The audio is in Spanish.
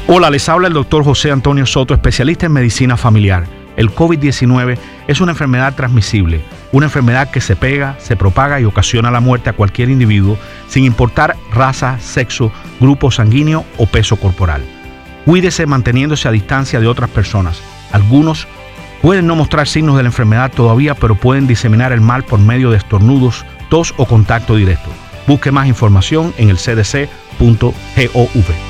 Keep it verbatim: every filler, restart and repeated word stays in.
Hola, les habla el doctor José Antonio Soto, especialista en medicina familiar. El COVID diecinueve es una enfermedad transmisible, una enfermedad que se pega, se propaga y ocasiona la muerte a cualquier individuo, sin importar raza, sexo, grupo sanguíneo o peso corporal. Cuídese manteniéndose a distancia de otras personas. Algunos pueden no mostrar signos de la enfermedad todavía, pero pueden diseminar el mal por medio de estornudos, tos o contacto directo. Busque más información en el c d c punto gov.